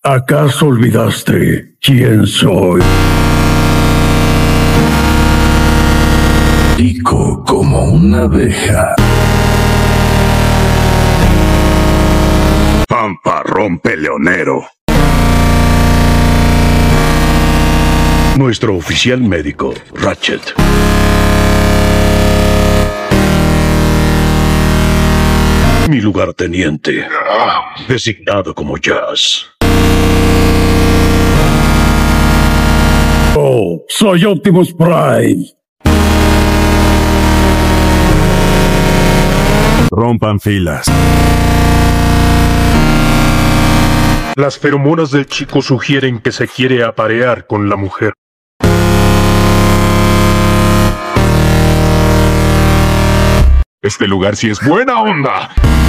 ¿Acaso olvidaste quién soy? Pico como una abeja. Pamparrón peleonero. Nuestro oficial médico, Ratchet. Mi lugarteniente, designado como Jazz. Oh, soy Optimus Prime. Rompan filas. Las feromonas del chico sugieren que se quiere aparear con la mujer. Este lugar sí es buena onda.